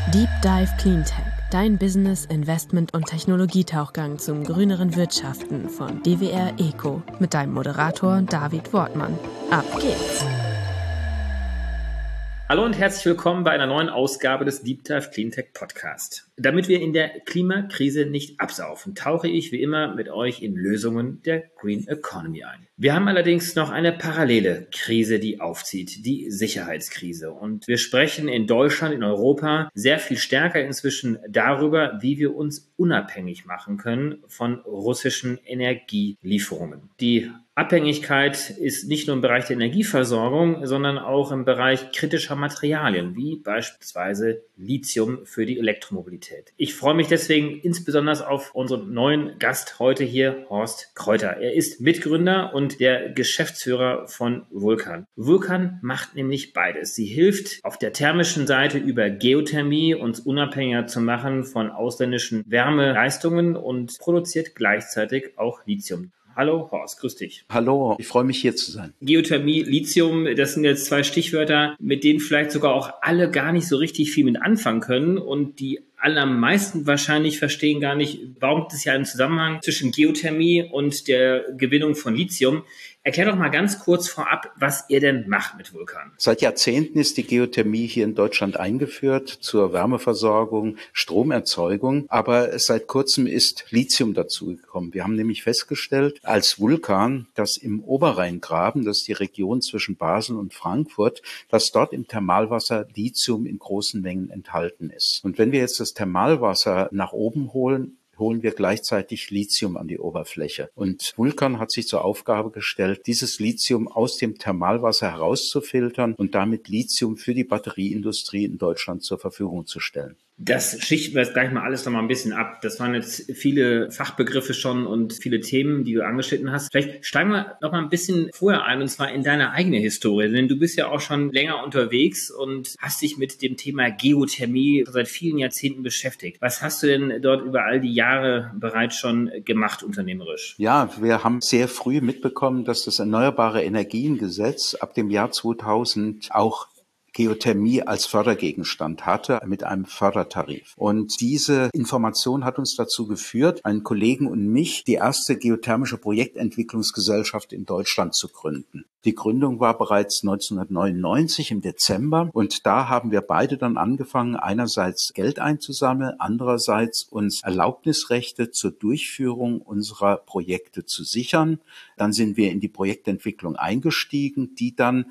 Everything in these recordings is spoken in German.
Deep Dive Cleantech, dein Business-, Investment- und Technologietauchgang zum grüneren Wirtschaften von DWR Eco mit deinem Moderator David Wortmann. Ab geht's! Hallo und herzlich willkommen bei einer neuen Ausgabe des Deep Dive Cleantech Podcast. Damit wir in der Klimakrise nicht absaufen, tauche ich wie immer mit euch in Lösungen der Green Economy ein. Wir haben allerdings noch eine parallele Krise, die aufzieht, die Sicherheitskrise. Und wir sprechen in Deutschland, in Europa sehr viel stärker inzwischen darüber, wie wir uns unabhängig machen können von russischen Energielieferungen. Die Abhängigkeit ist nicht nur im Bereich der Energieversorgung, sondern auch im Bereich kritischer Materialien, wie beispielsweise Lithium für die Elektromobilität. Ich freue mich deswegen insbesondere auf unseren neuen Gast heute hier, Horst Kreuter. Er ist Mitgründer und der Geschäftsführer von Vulcan. Vulcan macht nämlich beides. Sie hilft auf der thermischen Seite über Geothermie, uns unabhängiger zu machen von ausländischen Wärmeleistungen und produziert gleichzeitig auch Lithium. Hallo Horst, grüß dich. Hallo, ich freue mich hier zu sein. Geothermie, Lithium, das sind jetzt zwei Stichwörter, mit denen vielleicht sogar auch alle gar nicht so richtig viel mit anfangen können und die allermeisten wahrscheinlich verstehen gar nicht, warum gibt es ja einen Zusammenhang zwischen Geothermie und der Gewinnung von Lithium. Erklär doch mal ganz kurz vorab, was ihr denn macht mit Vulcan. Seit Jahrzehnten ist die Geothermie hier in Deutschland eingeführt zur Wärmeversorgung, Stromerzeugung. Aber seit kurzem ist Lithium dazugekommen. Wir haben nämlich festgestellt, als Vulcan, dass im Oberrheingraben, das ist die Region zwischen Basel und Frankfurt, dass dort im Thermalwasser Lithium in großen Mengen enthalten ist. Und wenn wir jetzt das Thermalwasser nach oben holen wir gleichzeitig Lithium an die Oberfläche. Und Vulcan hat sich zur Aufgabe gestellt, dieses Lithium aus dem Thermalwasser herauszufiltern und damit Lithium für die Batterieindustrie in Deutschland zur Verfügung zu stellen. Das schichten wir jetzt gleich mal alles noch mal ein bisschen ab. Das waren jetzt viele Fachbegriffe schon und viele Themen, die du angeschnitten hast. Vielleicht steigen wir noch mal ein bisschen vorher ein, und zwar in deine eigene Historie. Denn du bist ja auch schon länger unterwegs und hast dich mit dem Thema Geothermie seit vielen Jahrzehnten beschäftigt. Was hast du denn dort über all die Jahre bereits schon gemacht, unternehmerisch? Ja, wir haben sehr früh mitbekommen, dass das Erneuerbare Energiengesetz ab dem Jahr 2000 auch Geothermie als Fördergegenstand hatte mit einem Fördertarif. Und diese Information hat uns dazu geführt, einen Kollegen und mich, die erste geothermische Projektentwicklungsgesellschaft in Deutschland zu gründen. Die Gründung war bereits 1999 im Dezember und da haben wir beide dann angefangen, einerseits Geld einzusammeln, andererseits uns Erlaubnisrechte zur Durchführung unserer Projekte zu sichern. Dann sind wir in die Projektentwicklung eingestiegen, die dann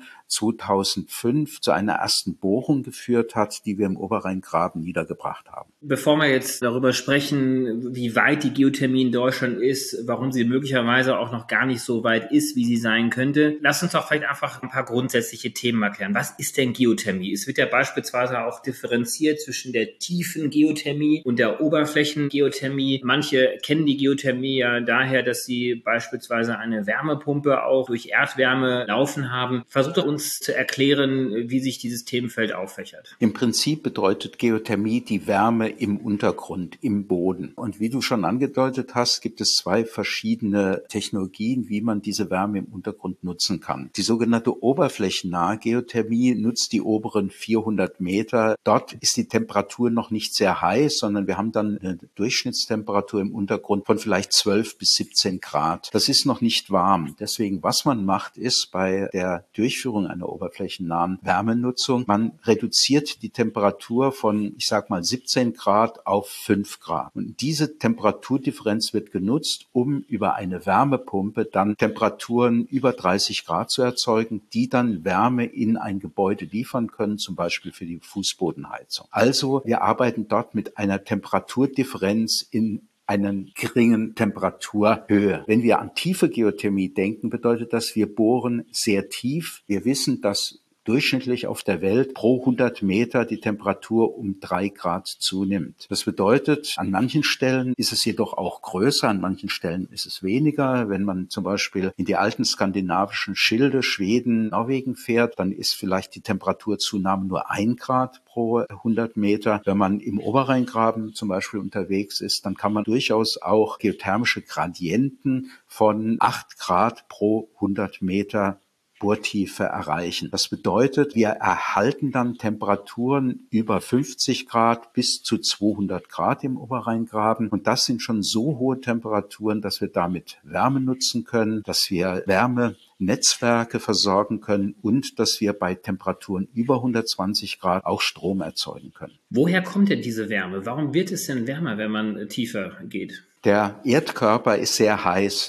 2005 zu einer ersten Bohrung geführt hat, die wir im Oberrheingraben niedergebracht haben. Bevor wir jetzt darüber sprechen, wie weit die Geothermie in Deutschland ist, warum sie möglicherweise auch noch gar nicht so weit ist, wie sie sein könnte, lass uns doch vielleicht einfach ein paar grundsätzliche Themen erklären. Was ist denn Geothermie? Es wird ja beispielsweise auch differenziert zwischen der tiefen Geothermie und der Oberflächengeothermie. Manche kennen die Geothermie ja daher, dass sie beispielsweise eine Wärmepumpe auch durch Erdwärme laufen haben. Versucht doch uns zu erklären, wie sich dieses Themenfeld auffächert. Im Prinzip bedeutet Geothermie die Wärme im Untergrund, im Boden. Und wie du schon angedeutet hast, gibt es zwei verschiedene Technologien, wie man diese Wärme im Untergrund nutzen kann. Die sogenannte oberflächennahe Geothermie nutzt die oberen 400 Meter. Dort ist die Temperatur noch nicht sehr heiß, sondern wir haben dann eine Durchschnittstemperatur im Untergrund von vielleicht 12 bis 17 Grad. Das ist noch nicht warm. Deswegen, was man macht, ist bei der Durchführung einer oberflächennahen Wärmenutzung, man reduziert die Temperatur von, ich sag mal, 17 Grad auf 5 Grad. Und diese Temperaturdifferenz wird genutzt, um über eine Wärmepumpe dann Temperaturen über 30 Grad zu erzeugen, die dann Wärme in ein Gebäude liefern können, zum Beispiel für die Fußbodenheizung. Also wir arbeiten dort mit einer Temperaturdifferenz in einer geringen Temperaturhöhe. Wenn wir an tiefe Geothermie denken, bedeutet das, wir bohren sehr tief. Wir wissen, dass durchschnittlich auf der Welt pro 100 Meter die Temperatur um 3 Grad zunimmt. Das bedeutet, an manchen Stellen ist es jedoch auch größer, an manchen Stellen ist es weniger. Wenn man zum Beispiel in die alten skandinavischen Schilde, Schweden, Norwegen fährt, dann ist vielleicht die Temperaturzunahme nur 1 Grad pro 100 Meter. Wenn man im Oberrheingraben zum Beispiel unterwegs ist, dann kann man durchaus auch geothermische Gradienten von 8 Grad pro 100 Meter Bohrtiefe erreichen. Das bedeutet, wir erhalten dann Temperaturen über 50 Grad bis zu 200 Grad im Oberrheingraben. Und das sind schon so hohe Temperaturen, dass wir damit Wärme nutzen können, dass wir Wärmenetzwerke versorgen können und dass wir bei Temperaturen über 120 Grad auch Strom erzeugen können. Woher kommt denn diese Wärme? Warum wird es denn wärmer, wenn man tiefer geht? Der Erdkörper ist sehr heiß.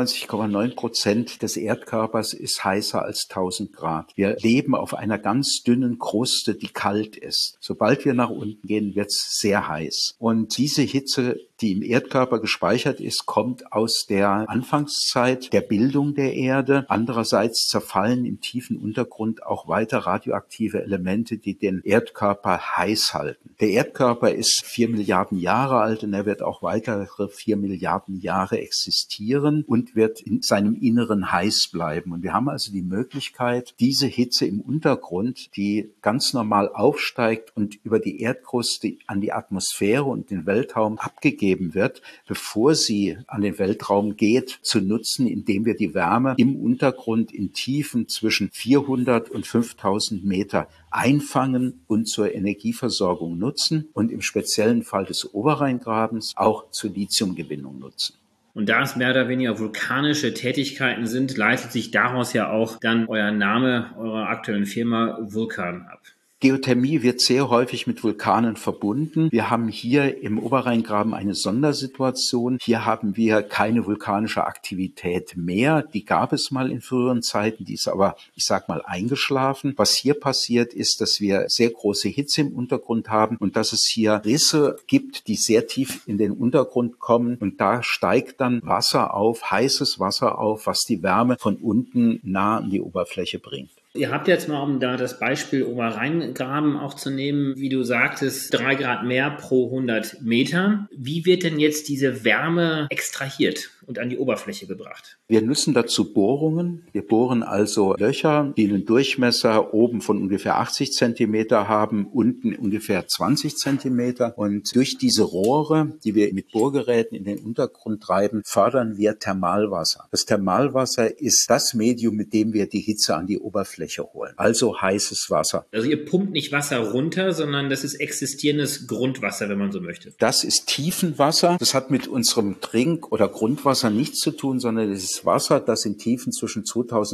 99,9% des Erdkörpers ist heißer als 1000 Grad. Wir leben auf einer ganz dünnen Kruste, die kalt ist. Sobald wir nach unten gehen, wird es sehr heiß. Und diese Hitze, die im Erdkörper gespeichert ist, kommt aus der Anfangszeit der Bildung der Erde. Andererseits zerfallen im tiefen Untergrund auch weiter radioaktive Elemente, die den Erdkörper heiß halten. Der Erdkörper ist 4 Milliarden Jahre alt und er wird auch weitere 4 Milliarden Jahre existieren und wird in seinem Inneren heiß bleiben. Und wir haben also die Möglichkeit, diese Hitze im Untergrund, die ganz normal aufsteigt und über die Erdkruste an die Atmosphäre und den Weltraum abgegeben wird, bevor sie an den Weltraum geht, zu nutzen, indem wir die Wärme im Untergrund in Tiefen zwischen 400 und 5000 Meter einfangen und zur Energieversorgung nutzen und im speziellen Fall des Oberrheingrabens auch zur Lithiumgewinnung nutzen. Und da es mehr oder weniger vulkanische Tätigkeiten sind, leitet sich daraus ja auch dann euer Name eurer aktuellen Firma Vulcan ab. Geothermie wird sehr häufig mit Vulkanen verbunden. Wir haben hier im Oberrheingraben eine Sondersituation. Hier haben wir keine vulkanische Aktivität mehr. Die gab es mal in früheren Zeiten, die ist aber, ich sag mal, eingeschlafen. Was hier passiert ist, dass wir sehr große Hitze im Untergrund haben und dass es hier Risse gibt, die sehr tief in den Untergrund kommen. Und da steigt dann Wasser auf, heißes Wasser auf, was die Wärme von unten nah an die Oberfläche bringt. Ihr habt jetzt mal, um da das Beispiel Oberrheingraben auch zu nehmen, wie du sagtest, 3 Grad mehr pro 100 Meter. Wie wird denn jetzt diese Wärme extrahiert und an die Oberfläche gebracht? Wir nutzen dazu Bohrungen. Wir bohren also Löcher, die einen Durchmesser oben von ungefähr 80 Zentimeter haben, unten ungefähr 20 Zentimeter. Und durch diese Rohre, die wir mit Bohrgeräten in den Untergrund treiben, fördern wir Thermalwasser. Das Thermalwasser ist das Medium, mit dem wir die Hitze an die Oberfläche holen. Also heißes Wasser. Also ihr pumpt nicht Wasser runter, sondern das ist existierendes Grundwasser, wenn man so möchte. Das ist Tiefenwasser. Das hat mit unserem Trink- oder Grundwasser nichts zu tun, sondern es ist Wasser, das in Tiefen zwischen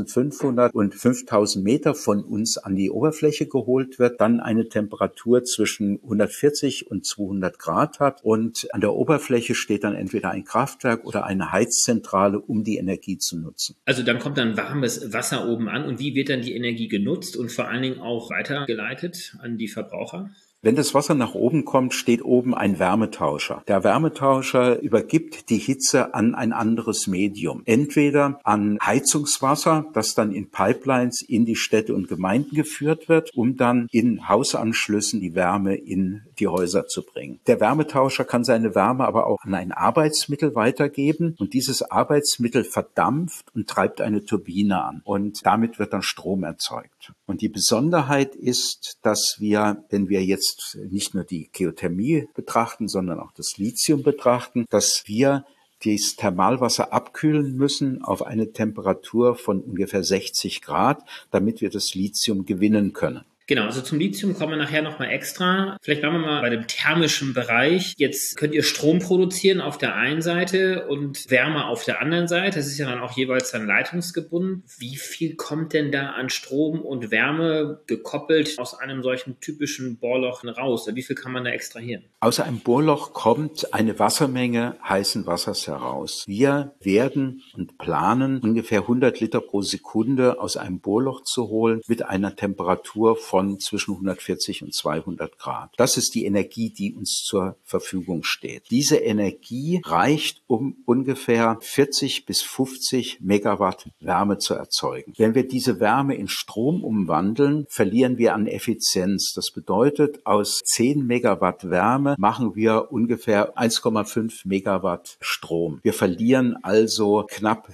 2500 und 5000 Meter von uns an die Oberfläche geholt wird, dann eine Temperatur zwischen 140 und 200 Grad hat und an der Oberfläche steht dann entweder ein Kraftwerk oder eine Heizzentrale, um die Energie zu nutzen. Also dann kommt dann warmes Wasser oben an und wie wird dann die Energie genutzt und vor allen Dingen auch weitergeleitet an die Verbraucher? Wenn das Wasser nach oben kommt, steht oben ein Wärmetauscher. Der Wärmetauscher übergibt die Hitze an ein anderes Medium. Entweder an Heizungswasser, das dann in Pipelines in die Städte und Gemeinden geführt wird, um dann in Hausanschlüssen die Wärme in die Häuser zu bringen. Der Wärmetauscher kann seine Wärme aber auch an ein Arbeitsmittel weitergeben und dieses Arbeitsmittel verdampft und treibt eine Turbine an und damit wird dann Strom erzeugt. Und die Besonderheit ist, dass wir, wenn wir jetzt nicht nur die Geothermie betrachten, sondern auch das Lithium betrachten, dass wir das Thermalwasser abkühlen müssen auf eine Temperatur von ungefähr 60 Grad, damit wir das Lithium gewinnen können. Genau, also zum Lithium kommen wir nachher nochmal extra. Vielleicht bleiben wir mal bei dem thermischen Bereich. Jetzt könnt ihr Strom produzieren auf der einen Seite und Wärme auf der anderen Seite. Das ist ja dann auch jeweils dann leitungsgebunden. Wie viel kommt denn da an Strom und Wärme gekoppelt aus einem solchen typischen Bohrloch raus? Wie viel kann man da extrahieren? Aus einem Bohrloch kommt eine Wassermenge heißen Wassers heraus. Wir werden und planen, ungefähr 100 Liter pro Sekunde aus einem Bohrloch zu holen mit einer Temperatur von zwischen 140 und 200 Grad. Das ist die Energie, die uns zur Verfügung steht. Diese Energie reicht, um ungefähr 40 bis 50 Megawatt Wärme zu erzeugen. Wenn wir diese Wärme in Strom umwandeln, verlieren wir an Effizienz. Das bedeutet, aus 10 Megawatt Wärme machen wir ungefähr 1,5 Megawatt Strom. Wir verlieren also knapp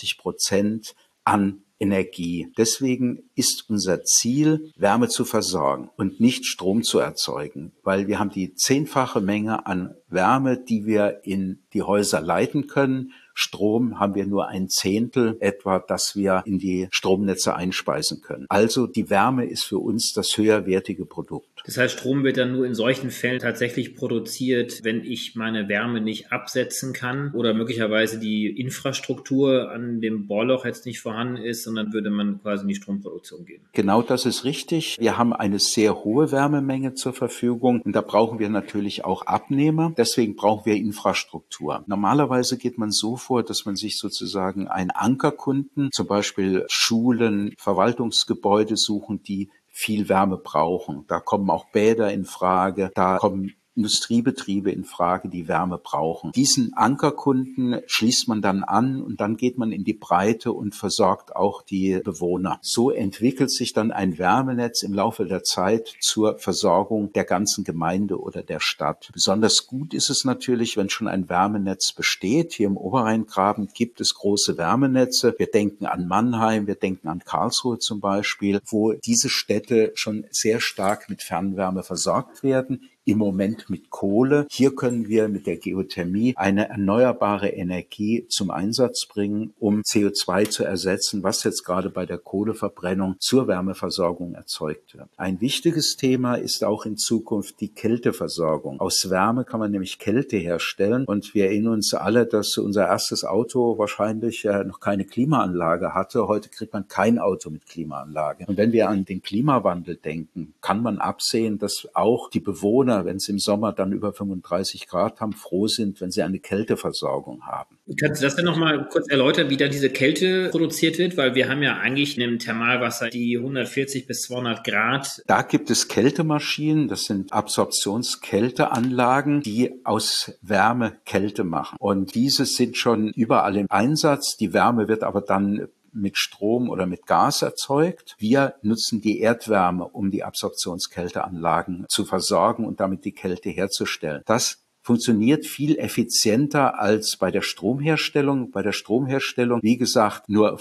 20% an Energie. Deswegen ist unser Ziel, Wärme zu versorgen und nicht Strom zu erzeugen, weil wir haben die 10-fache Menge an Wärme, die wir in die Häuser leiten können Strom haben wir nur 1/10 etwa, das wir in die Stromnetze einspeisen können. Also die Wärme ist für uns das höherwertige Produkt. Das heißt, Strom wird dann nur in solchen Fällen tatsächlich produziert, wenn ich meine Wärme nicht absetzen kann oder möglicherweise die Infrastruktur an dem Bohrloch jetzt nicht vorhanden ist, sondern würde man quasi in die Stromproduktion gehen. Genau das ist richtig. Wir haben eine sehr hohe Wärmemenge zur Verfügung und da brauchen wir natürlich auch Abnehmer. Deswegen brauchen wir Infrastruktur. Normalerweise geht man so vor, dass man sich sozusagen einen Ankerkunden, zum Beispiel Schulen, Verwaltungsgebäude suchen, die viel Wärme brauchen. Da kommen auch Bäder in Frage, da kommen Industriebetriebe in Frage, die Wärme brauchen. Diesen Ankerkunden schließt man dann an und dann geht man in die Breite und versorgt auch die Bewohner. So entwickelt sich dann ein Wärmenetz im Laufe der Zeit zur Versorgung der ganzen Gemeinde oder der Stadt. Besonders gut ist es natürlich, wenn schon ein Wärmenetz besteht. Hier im Oberrheingraben gibt es große Wärmenetze. Wir denken an Mannheim, wir denken an Karlsruhe zum Beispiel, wo diese Städte schon sehr stark mit Fernwärme versorgt werden. Im Moment mit Kohle. Hier können wir mit der Geothermie eine erneuerbare Energie zum Einsatz bringen, um CO2 zu ersetzen, was jetzt gerade bei der Kohleverbrennung zur Wärmeversorgung erzeugt wird. Ein wichtiges Thema ist auch in Zukunft die Kälteversorgung. Aus Wärme kann man nämlich Kälte herstellen und wir erinnern uns alle, dass unser erstes Auto wahrscheinlich noch keine Klimaanlage hatte. Heute kriegt man kein Auto mit Klimaanlage. Und wenn wir an den Klimawandel denken, kann man absehen, dass auch die Bewohner, wenn sie im Sommer dann über 35 Grad haben, froh sind, wenn sie eine Kälteversorgung haben. Kannst du das denn nochmal kurz erläutern, wie da diese Kälte produziert wird? Weil wir haben ja eigentlich im Thermalwasser die 140 bis 200 Grad. Da gibt es Kältemaschinen, das sind Absorptionskälteanlagen, die aus Wärme Kälte machen. Und diese sind schon überall im Einsatz. Die Wärme wird aber dann mit Strom oder mit Gas erzeugt. Wir nutzen die Erdwärme, um die Absorptionskälteanlagen zu versorgen und damit die Kälte herzustellen. Das funktioniert viel effizienter als bei der Stromherstellung. Bei der Stromherstellung, wie gesagt, nur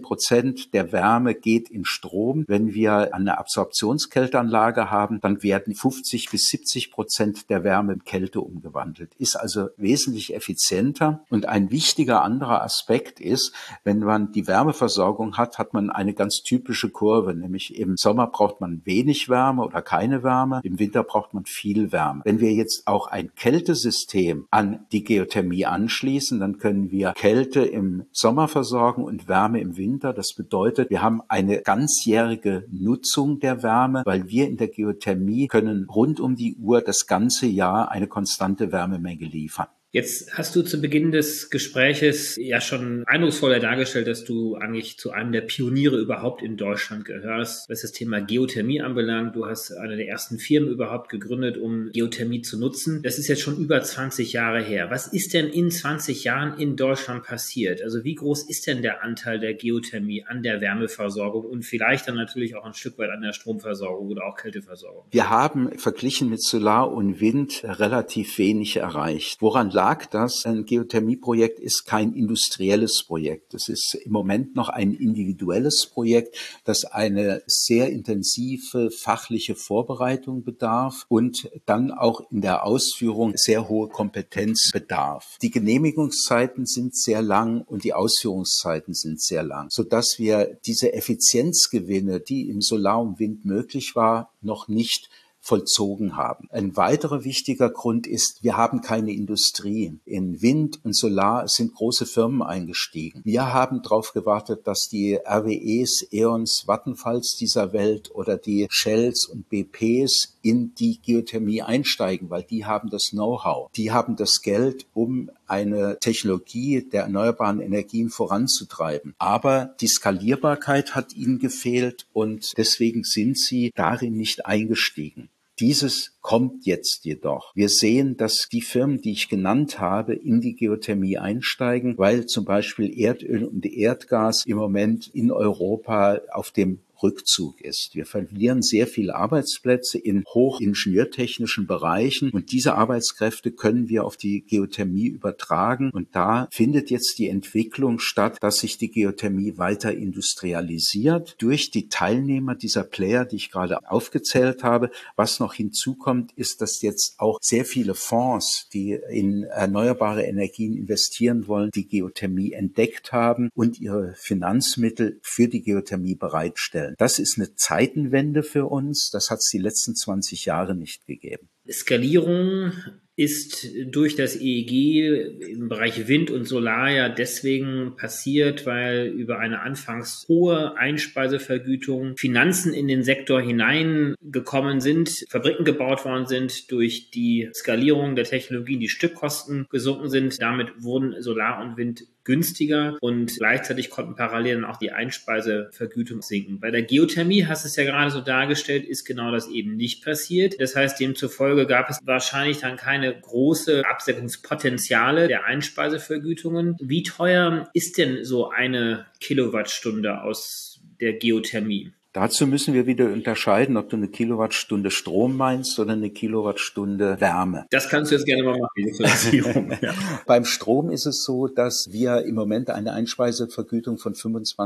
15% der Wärme geht in Strom. Wenn wir eine Absorptionskälteanlage haben, dann werden 50 bis 70% der Wärme in Kälte umgewandelt. Ist also wesentlich effizienter. Und ein wichtiger anderer Aspekt ist, wenn man die Wärmeversorgung hat, hat man eine ganz typische Kurve, nämlich im Sommer braucht man wenig Wärme oder keine Wärme, im Winter braucht man viel Wärme. Wenn wir jetzt auch ein Kältesystem an die Geothermie anschließen, dann können wir Kälte im Sommer versorgen und Wärme im Winter. Das bedeutet, wir haben eine ganzjährige Nutzung der Wärme, weil wir in der Geothermie können rund um die Uhr das ganze Jahr eine konstante Wärmemenge liefern. Jetzt hast du zu Beginn des Gespräches ja schon eindrucksvoller dargestellt, dass du eigentlich zu einem der Pioniere überhaupt in Deutschland gehörst, was das Thema Geothermie anbelangt. Du hast eine der ersten Firmen überhaupt gegründet, um Geothermie zu nutzen. Das ist jetzt schon über 20 Jahre her. Was ist denn in 20 Jahren in Deutschland passiert? Also wie groß ist denn der Anteil der Geothermie an der Wärmeversorgung und vielleicht dann natürlich auch ein Stück weit an der Stromversorgung oder auch Kälteversorgung? Wir haben verglichen mit Solar und Wind relativ wenig erreicht. Woran lag das? Ein Geothermieprojekt ist kein industrielles Projekt. Es ist im Moment noch ein individuelles Projekt, das eine sehr intensive fachliche Vorbereitung bedarf und dann auch in der Ausführung sehr hohe Kompetenz bedarf. Die Genehmigungszeiten sind sehr lang und die Ausführungszeiten sind sehr lang, sodass wir diese Effizienzgewinne, die im Solar und Wind möglich war, noch nicht vollzogen haben. Ein weiterer wichtiger Grund ist, wir haben keine Industrie. In Wind und Solar sind große Firmen eingestiegen. Wir haben darauf gewartet, dass die RWEs, E.ONs, Vattenfalls dieser Welt oder die Shells und BPs in die Geothermie einsteigen, weil die haben das Know-how. Die haben das Geld, um eine Technologie der erneuerbaren Energien voranzutreiben. Aber die Skalierbarkeit hat ihnen gefehlt und deswegen sind sie darin nicht eingestiegen. Dieses kommt jetzt jedoch. Wir sehen, dass die Firmen, die ich genannt habe, in die Geothermie einsteigen, weil zum Beispiel Erdöl und Erdgas im Moment in Europa auf dem Rückzug ist. Wir verlieren sehr viele Arbeitsplätze in hochingenieurtechnischen Bereichen und diese Arbeitskräfte können wir auf die Geothermie übertragen. Und da findet jetzt die Entwicklung statt, dass sich die Geothermie weiter industrialisiert durch die Teilnehmer dieser Player, die ich gerade aufgezählt habe. Was noch hinzukommt, ist, dass jetzt auch sehr viele Fonds, die in erneuerbare Energien investieren wollen, die Geothermie entdeckt haben und ihre Finanzmittel für die Geothermie bereitstellen. Das ist eine Zeitenwende für uns. Das hat es die letzten 20 Jahre nicht gegeben. Skalierung ist durch das EEG im Bereich Wind und Solar ja deswegen passiert, weil über eine anfangs hohe Einspeisevergütung Finanzen in den Sektor hineingekommen sind, Fabriken gebaut worden sind, durch die Skalierung der Technologien die Stückkosten gesunken sind. Damit wurden Solar und Wind günstiger und gleichzeitig konnten parallel dann auch die Einspeisevergütung sinken. Bei der Geothermie, hast du es ja gerade so dargestellt, ist genau das eben nicht passiert. Das heißt, demzufolge gab es wahrscheinlich dann keine große Absenkungspotenziale der Einspeisevergütungen. Wie teuer ist denn so eine Kilowattstunde aus der Geothermie? Dazu müssen wir wieder unterscheiden, ob du eine Kilowattstunde Strom meinst oder eine Kilowattstunde Wärme. Das kannst du jetzt gerne mal machen, die Differenzierung. Ja. Beim Strom ist es so, dass wir im Moment eine Einspeisevergütung von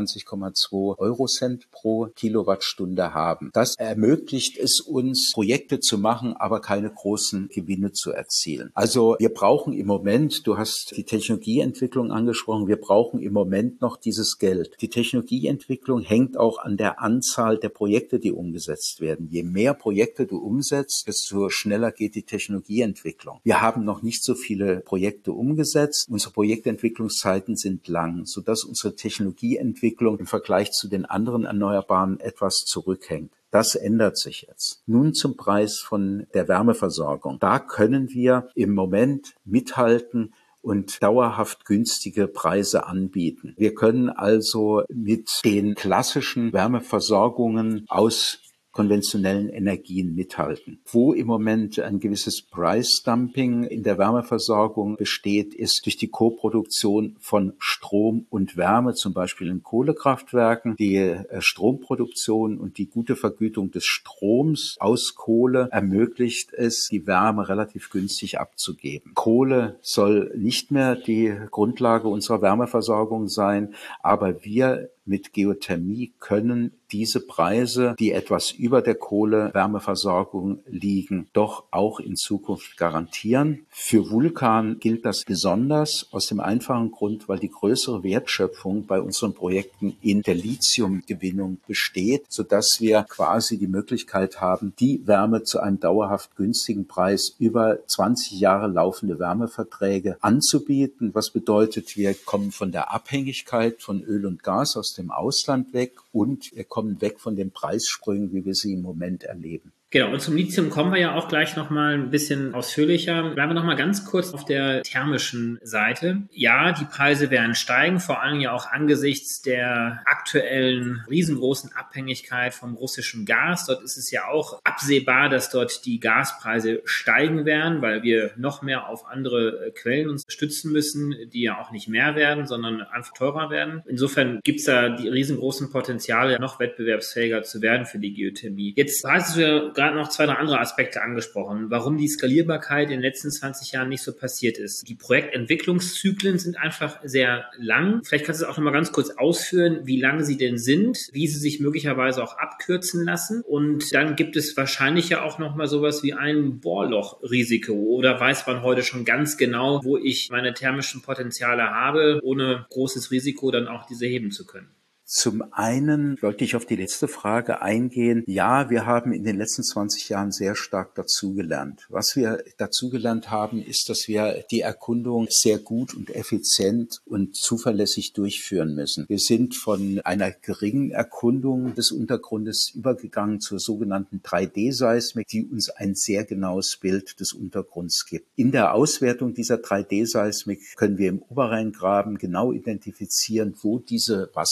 25,2 Eurocent pro Kilowattstunde haben. Das ermöglicht es uns, Projekte zu machen, aber keine großen Gewinne zu erzielen. Also wir brauchen im Moment, du hast die Technologieentwicklung angesprochen, wir brauchen im Moment noch dieses Geld. Die Technologieentwicklung hängt auch an der Anzahl der Projekte, die umgesetzt werden. Je mehr Projekte du umsetzt, desto schneller geht die Technologieentwicklung. Wir haben noch nicht so viele Projekte umgesetzt. Unsere Projektentwicklungszeiten sind lang, sodass unsere Technologieentwicklung im Vergleich zu den anderen Erneuerbaren etwas zurückhängt. Das ändert sich jetzt. Nun zum Preis von der Wärmeversorgung. Da können wir im Moment mithalten und dauerhaft günstige Preise anbieten. Wir können also mit den klassischen Wärmeversorgungen aus konventionellen Energien mithalten. Wo im Moment ein gewisses Price-Dumping in der Wärmeversorgung besteht, ist durch die Koproduktion von Strom und Wärme, zum Beispiel in Kohlekraftwerken. Die Stromproduktion und die gute Vergütung des Stroms aus Kohle ermöglicht es, die Wärme relativ günstig abzugeben. Kohle soll nicht mehr die Grundlage unserer Wärmeversorgung sein, aber wir mit Geothermie können diese Preise, die etwas über der Kohle-Wärmeversorgung liegen, doch auch in Zukunft garantieren. Für Vulcan gilt das besonders aus dem einfachen Grund, weil die größere Wertschöpfung bei unseren Projekten in der Lithiumgewinnung besteht, sodass wir quasi die Möglichkeit haben, die Wärme zu einem dauerhaft günstigen Preis über 20 Jahre laufende Wärmeverträge anzubieten. Was bedeutet, wir kommen von der Abhängigkeit von Öl und Gas aus dem Ausland weg und wir kommen weg von den Preissprüngen, wie wir sie im Moment erleben. Genau, und zum Lithium kommen wir ja auch gleich nochmal ein bisschen ausführlicher. Bleiben wir nochmal ganz kurz auf der thermischen Seite. Ja, die Preise werden steigen, vor allem ja auch angesichts der aktuellen riesengroßen Abhängigkeit vom russischen Gas. Dort ist es ja auch absehbar, dass dort die Gaspreise steigen werden, weil wir noch mehr auf andere Quellen uns stützen müssen, die ja auch nicht mehr werden, sondern einfach teurer werden. Insofern gibt es da die riesengroßen Potenziale, noch wettbewerbsfähiger zu werden für die Geothermie. Jetzt hast du ja gerade noch 2, 3 andere Aspekte angesprochen, warum die Skalierbarkeit in den letzten 20 Jahren nicht so passiert ist. Die Projektentwicklungszyklen sind einfach sehr lang. Vielleicht kannst du es auch noch mal ganz kurz ausführen, wie lang sie denn sind, wie sie sich möglicherweise auch abkürzen lassen. Und dann gibt es wahrscheinlich ja auch noch mal sowas wie ein Bohrlochrisiko. Oder weiß man heute schon ganz genau, wo ich meine thermischen Potenziale habe, ohne großes Risiko dann auch diese heben zu können? Zum einen wollte ich auf die letzte Frage eingehen. Ja, wir haben in den letzten 20 Jahren sehr stark dazugelernt. Was wir dazugelernt haben, ist, dass wir die Erkundung sehr gut und effizient und zuverlässig durchführen müssen. Wir sind von einer geringen Erkundung des Untergrundes übergegangen zur sogenannten 3D-Seismik, die uns ein sehr genaues Bild des Untergrunds gibt. In der Auswertung dieser 3D-Seismik können wir im Oberrheingraben genau identifizieren, wo diese Wassermengen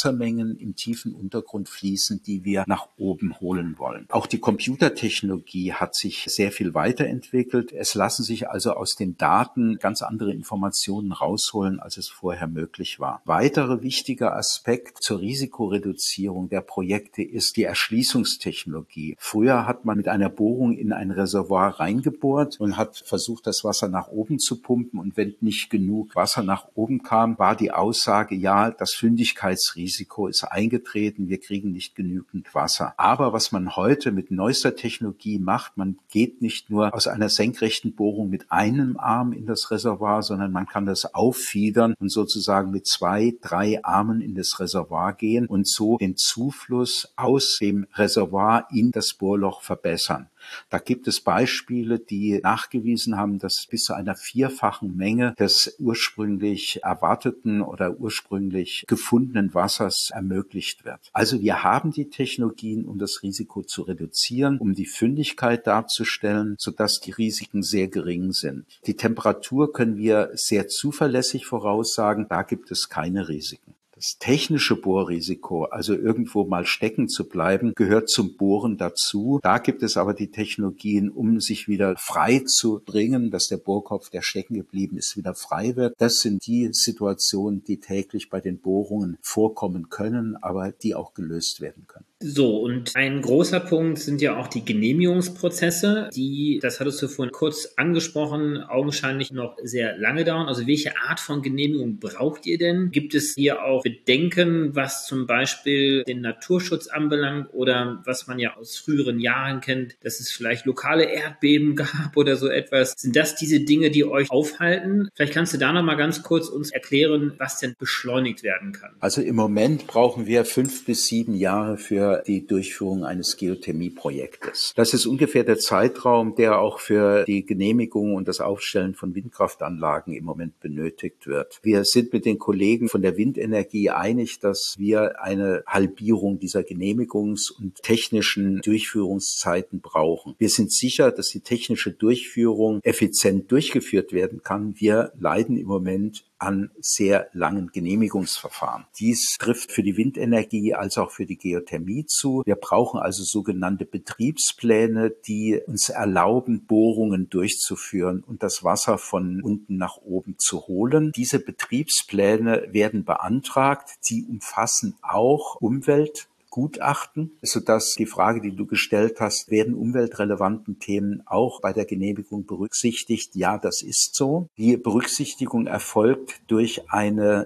Bohrungen im tiefen Untergrund fließen, die wir nach oben holen wollen. Auch die Computertechnologie hat sich sehr viel weiterentwickelt. Es lassen sich also aus den Daten ganz andere Informationen rausholen, als es vorher möglich war. Weiterer wichtiger Aspekt zur Risikoreduzierung der Projekte ist die Erschließungstechnologie. Früher hat man mit einer Bohrung in ein Reservoir reingebohrt und hat versucht, das Wasser nach oben zu pumpen. Und wenn nicht genug Wasser nach oben kam, war die Aussage, ja, das Fündigkeitsrisiko ist eingetreten, wir kriegen nicht genügend Wasser. Aber was man heute mit neuester Technologie macht, man geht nicht nur aus einer senkrechten Bohrung mit einem Arm in das Reservoir, sondern man kann das auffiedern und sozusagen mit 2, 3 Armen in das Reservoir gehen und so den Zufluss aus dem Reservoir in das Bohrloch verbessern. Da gibt es Beispiele, die nachgewiesen haben, dass bis zu einer 4-fachen Menge des ursprünglich erwarteten oder ursprünglich gefundenen Wassers ermöglicht wird. Also wir haben die Technologien, um das Risiko zu reduzieren, um die Fündigkeit darzustellen, sodass die Risiken sehr gering sind. Die Temperatur können wir sehr zuverlässig voraussagen, da gibt es keine Risiken. Das technische Bohrrisiko, also irgendwo mal stecken zu bleiben, gehört zum Bohren dazu. Da gibt es aber die Technologien, um sich wieder frei zu bringen, dass der Bohrkopf, der stecken geblieben ist, wieder frei wird. Das sind die Situationen, die täglich bei den Bohrungen vorkommen können, aber die auch gelöst werden können. So, und ein großer Punkt sind ja auch die Genehmigungsprozesse, die, das hattest du vorhin kurz angesprochen, augenscheinlich noch sehr lange dauern. Also welche Art von Genehmigung braucht ihr denn? Gibt es hier auch Bedenken, was zum Beispiel den Naturschutz anbelangt oder was man ja aus früheren Jahren kennt, dass es vielleicht lokale Erdbeben gab oder so etwas? Sind das diese Dinge, die euch aufhalten? Vielleicht kannst du da noch mal ganz kurz uns erklären, was denn beschleunigt werden kann. Also im Moment brauchen wir 5 bis 7 Jahre für die Durchführung eines Geothermieprojektes. Das ist ungefähr der Zeitraum, der auch für die Genehmigung und das Aufstellen von Windkraftanlagen im Moment benötigt wird. Wir sind mit den Kollegen von der Windenergie einig, dass wir eine Halbierung dieser Genehmigungs- und technischen Durchführungszeiten brauchen. Wir sind sicher, dass die technische Durchführung effizient durchgeführt werden kann. Wir leiden im Moment an sehr langen Genehmigungsverfahren. Dies trifft für die Windenergie als auch für die Geothermie zu. Wir brauchen also sogenannte Betriebspläne, die uns erlauben, Bohrungen durchzuführen und das Wasser von unten nach oben zu holen. Diese Betriebspläne werden beantragt. Sie umfassen auch Umweltgutachten, sodass die Frage, die du gestellt hast, werden umweltrelevanten Themen auch bei der Genehmigung berücksichtigt? Ja, das ist so. Die Berücksichtigung erfolgt durch eine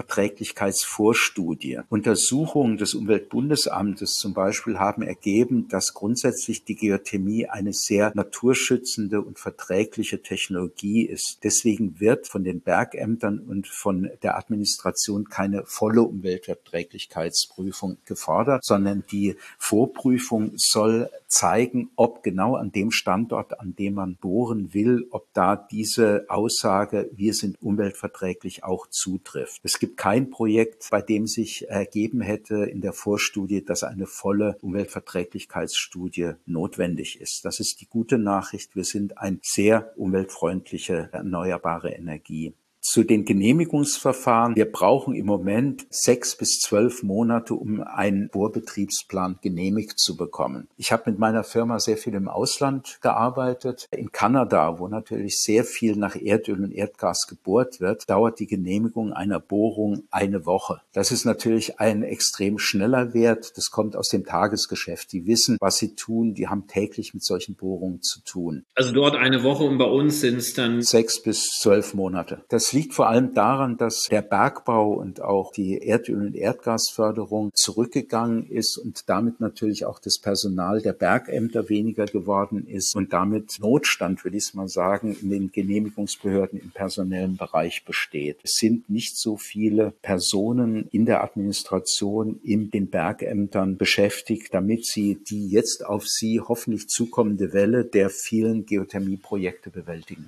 Umweltverträglichkeitsvorstudie. Untersuchungen des Umweltbundesamtes zum Beispiel haben ergeben, dass grundsätzlich die Geothermie eine sehr naturschützende und verträgliche Technologie ist. Deswegen wird von den Bergämtern und von der Administration keine volle Umweltverträglichkeitsprüfung gefordert, sondern die Vorprüfung soll zeigen, ob genau an dem Standort, an dem man bohren will, ob da diese Aussage, wir sind umweltverträglich, auch zutrifft. Es gibt kein Projekt, bei dem sich ergeben hätte in der Vorstudie, dass eine volle Umweltverträglichkeitsstudie notwendig ist. Das ist die gute Nachricht. Wir sind eine sehr umweltfreundliche erneuerbare Energie. Zu den Genehmigungsverfahren. Wir brauchen im Moment 6 bis 12 Monate, um einen Bohrbetriebsplan genehmigt zu bekommen. Ich habe mit meiner Firma sehr viel im Ausland gearbeitet. In Kanada, wo natürlich sehr viel nach Erdöl und Erdgas gebohrt wird, dauert die Genehmigung einer Bohrung eine Woche. Das ist natürlich ein extrem schneller Wert. Das kommt aus dem Tagesgeschäft. Die wissen, was sie tun. Die haben täglich mit solchen Bohrungen zu tun. Also dort eine Woche und bei uns sind es dann 6 bis 12 Monate. Das liegt vor allem daran, dass der Bergbau und auch die Erdöl- und Erdgasförderung zurückgegangen ist und damit natürlich auch das Personal der Bergämter weniger geworden ist und damit Notstand, würde ich mal sagen, in den Genehmigungsbehörden im personellen Bereich besteht. Es sind nicht so viele Personen in der Administration, in den Bergämtern beschäftigt, damit sie die jetzt auf sie hoffentlich zukommende Welle der vielen Geothermieprojekte bewältigen können.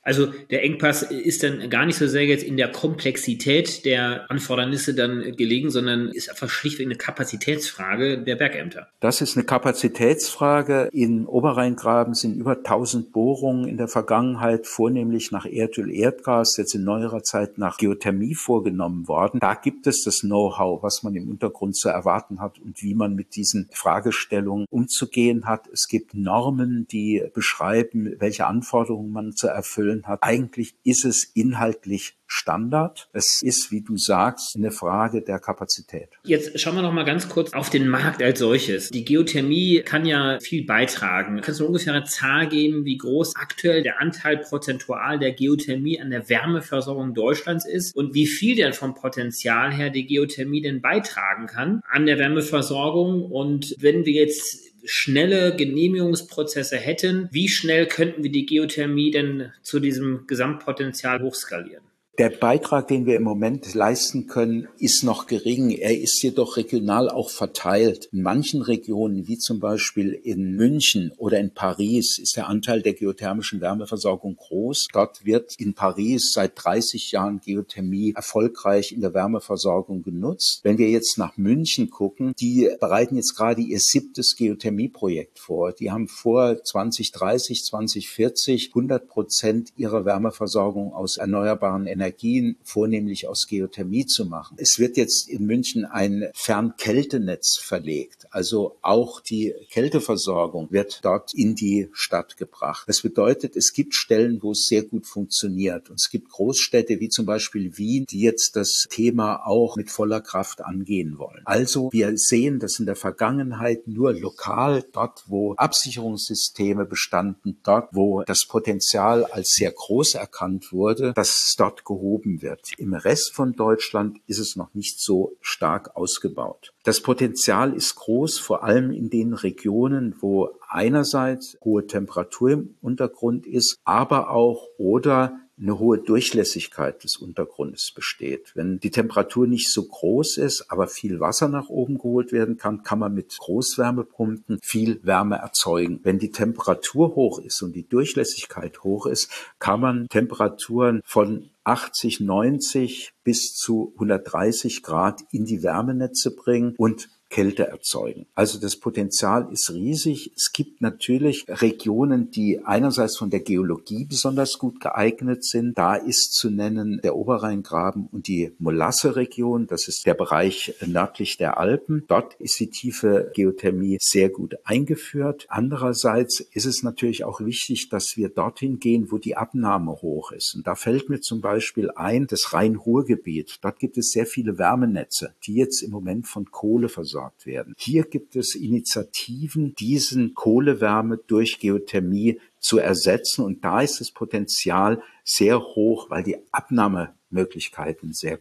Also der Engpass ist dann gar nicht so sehr jetzt in der Komplexität der Anfordernisse dann gelegen, sondern ist einfach schlichtweg eine Kapazitätsfrage der Bergämter. Das ist eine Kapazitätsfrage. In Oberrheingraben sind über 1000 Bohrungen in der Vergangenheit vornehmlich nach Erdöl, Erdgas, jetzt in neuerer Zeit nach Geothermie vorgenommen worden. Da gibt es das Know-how, was man im Untergrund zu erwarten hat und wie man mit diesen Fragestellungen umzugehen hat. Es gibt Normen, die beschreiben, welche Anforderungen man zu erfüllen hat. Eigentlich ist es inhaltlich Standard. Es ist, wie du sagst, eine Frage der Kapazität. Jetzt schauen wir noch mal ganz kurz auf den Markt als solches. Die Geothermie kann ja viel beitragen. Kannst du ungefähr eine Zahl geben, wie groß aktuell der Anteil prozentual der Geothermie an der Wärmeversorgung Deutschlands ist und wie viel denn vom Potenzial her die Geothermie denn beitragen kann an der Wärmeversorgung? Und wenn wir jetzt schnelle Genehmigungsprozesse hätten, wie schnell könnten wir die Geothermie denn zu diesem Gesamtpotenzial hochskalieren? Der Beitrag, den wir im Moment leisten können, ist noch gering. Er ist jedoch regional auch verteilt. In manchen Regionen, wie zum Beispiel in München oder in Paris, ist der Anteil der geothermischen Wärmeversorgung groß. Dort wird in Paris seit 30 Jahren Geothermie erfolgreich in der Wärmeversorgung genutzt. Wenn wir jetzt nach München gucken, die bereiten jetzt gerade ihr 7. Geothermieprojekt vor. Die haben vor, 2030, 2040 100% ihrer Wärmeversorgung aus erneuerbaren Energien, vornehmlich aus Geothermie zu machen. Es wird jetzt in München ein Fernkältenetz verlegt. Also auch die Kälteversorgung wird dort in die Stadt gebracht. Das bedeutet, es gibt Stellen, wo es sehr gut funktioniert. Und es gibt Großstädte wie zum Beispiel Wien, die jetzt das Thema auch mit voller Kraft angehen wollen. Also wir sehen, dass in der Vergangenheit nur lokal, dort wo Absicherungssysteme bestanden, dort wo das Potenzial als sehr groß erkannt wurde, dass es dort gehoben wird. Im Rest von Deutschland ist es noch nicht so stark ausgebaut. Das Potenzial ist groß, vor allem in den Regionen, wo einerseits hohe Temperatur im Untergrund ist, aber auch oder eine hohe Durchlässigkeit des Untergrundes besteht. Wenn die Temperatur nicht so groß ist, aber viel Wasser nach oben geholt werden kann, kann man mit Großwärmepumpen viel Wärme erzeugen. Wenn die Temperatur hoch ist und die Durchlässigkeit hoch ist, kann man Temperaturen von 80, 90 bis zu 130 Grad in die Wärmenetze bringen und Kälte erzeugen. Also das Potenzial ist riesig. Es gibt natürlich Regionen, die einerseits von der Geologie besonders gut geeignet sind. Da ist zu nennen der Oberrheingraben und die Molasse-Region. Das ist der Bereich nördlich der Alpen. Dort ist die tiefe Geothermie sehr gut eingeführt. Andererseits ist es natürlich auch wichtig, dass wir dorthin gehen, wo die Abnahme hoch ist. Und da fällt mir zum Beispiel ein, das Rhein-Ruhr-Gebiet. Dort gibt es sehr viele Wärmenetze, die jetzt im Moment von Kohle versorgt werden. Hier gibt es Initiativen, diesen Kohlewärme durch Geothermie zu ersetzen. Und da ist das Potenzial sehr hoch, weil die Abnahmemöglichkeiten sehr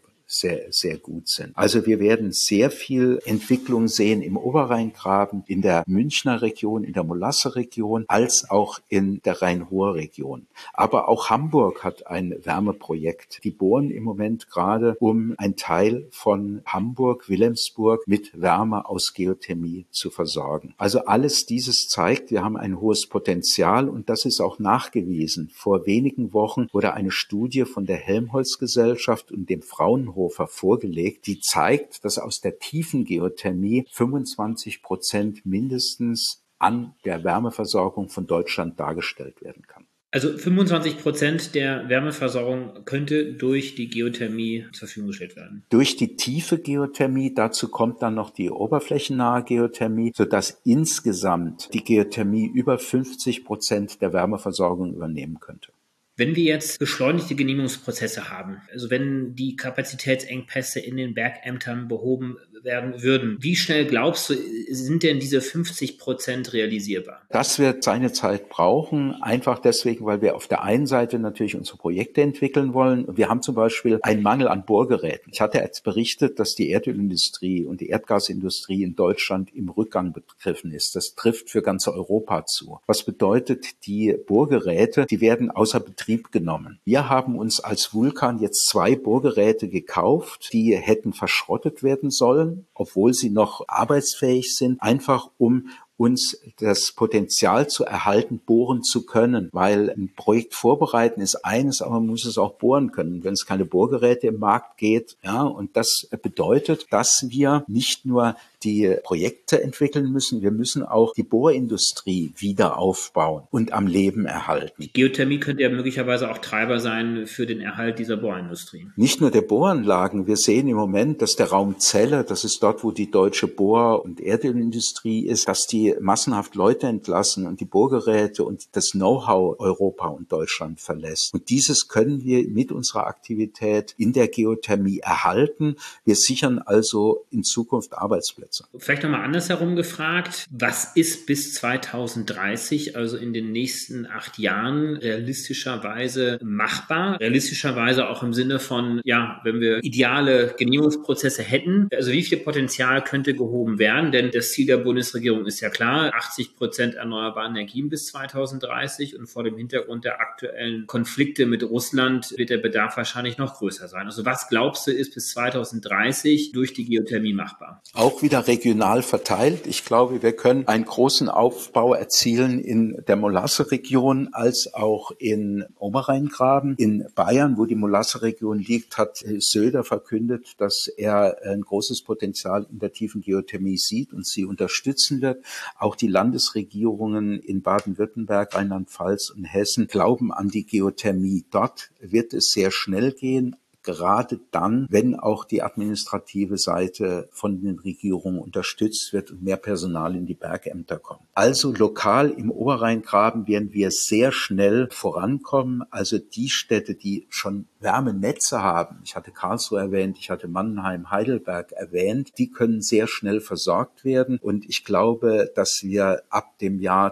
gut sind. Also wir werden sehr viel Entwicklung sehen im Oberrheingraben, in der Münchner Region, in der Molasse-Region, als auch in der Rhein-Ruhr-Region. Aber auch Hamburg hat ein Wärmeprojekt. Die bohren im Moment gerade, um einen Teil von Hamburg, Wilhelmsburg mit Wärme aus Geothermie zu versorgen. Also alles dieses zeigt, wir haben ein hohes Potenzial und das ist auch nachgewiesen. Vor wenigen Wochen wurde eine Studie von der Helmholtz-Gesellschaft und dem Fraunhofer vorgelegt, die zeigt, dass aus der tiefen Geothermie 25% mindestens an der Wärmeversorgung von Deutschland dargestellt werden kann. Also 25% der Wärmeversorgung könnte durch die Geothermie zur Verfügung gestellt werden. Durch die tiefe Geothermie, dazu kommt dann noch die oberflächennahe Geothermie, sodass insgesamt die Geothermie über 50% der Wärmeversorgung übernehmen könnte. Wenn wir jetzt beschleunigte Genehmigungsprozesse haben, also wenn die Kapazitätsengpässe in den Bergämtern behoben werden würden, wie schnell glaubst du, sind denn diese 50% realisierbar? Das wird seine Zeit brauchen, einfach deswegen, weil wir auf der einen Seite natürlich unsere Projekte entwickeln wollen. Wir haben zum Beispiel einen Mangel an Bohrgeräten. Ich hatte jetzt berichtet, dass die Erdölindustrie und die Erdgasindustrie in Deutschland im Rückgang begriffen ist. Das trifft für ganz Europa zu. Was bedeutet, die Bohrgeräte, die werden außer Betrieb genommen. Wir haben uns als Vulcan jetzt 2 Bohrgeräte gekauft, die hätten verschrottet werden sollen, obwohl sie noch arbeitsfähig sind, einfach um uns das Potenzial zu erhalten, bohren zu können, weil ein Projekt vorbereiten ist eines, aber man muss es auch bohren können, wenn es keine Bohrgeräte im Markt geht. Ja, und das bedeutet, dass wir nicht nur die Projekte entwickeln müssen, wir müssen auch die Bohrindustrie wieder aufbauen und am Leben erhalten. Die Geothermie könnte ja möglicherweise auch Treiber sein für den Erhalt dieser Bohrindustrie. Nicht nur der Bohranlagen, wir sehen im Moment, dass der Raum Celle, das ist dort, wo die deutsche Bohr- und Erdölindustrie ist, dass die massenhaft Leute entlassen und die Bohrgeräte und das Know-how Europa und Deutschland verlässt. Und dieses können wir mit unserer Aktivität in der Geothermie erhalten. Wir sichern also in Zukunft Arbeitsplätze. Vielleicht nochmal andersherum gefragt, was ist bis 2030, also in den nächsten 8 Jahren, realistischerweise machbar? Realistischerweise auch im Sinne von, ja, wenn wir ideale Genehmigungsprozesse hätten, also wie viel Potenzial könnte gehoben werden? Denn das Ziel der Bundesregierung ist ja klar, 80% erneuerbare Energien bis 2030 und vor dem Hintergrund der aktuellen Konflikte mit Russland wird der Bedarf wahrscheinlich noch größer sein. Also was glaubst du, ist bis 2030 durch die Geothermie machbar? Auch wieder regional verteilt. Ich glaube, wir können einen großen Aufbau erzielen in der Molasse-Region als auch in Oberrheingraben. In Bayern, wo die Molasse-Region liegt, hat Söder verkündet, dass er ein großes Potenzial in der tiefen Geothermie sieht und sie unterstützen wird. Auch die Landesregierungen in Baden-Württemberg, Rheinland-Pfalz und Hessen glauben an die Geothermie. Dort wird es sehr schnell gehen. Gerade dann, wenn auch die administrative Seite von den Regierungen unterstützt wird und mehr Personal in die Bergämter kommt. Also lokal im Oberrheingraben werden wir sehr schnell vorankommen. Also die Städte, die schon Wärmenetze haben, ich hatte Karlsruhe erwähnt, ich hatte Mannheim, Heidelberg erwähnt, die können sehr schnell versorgt werden. Und ich glaube, dass wir ab dem Jahr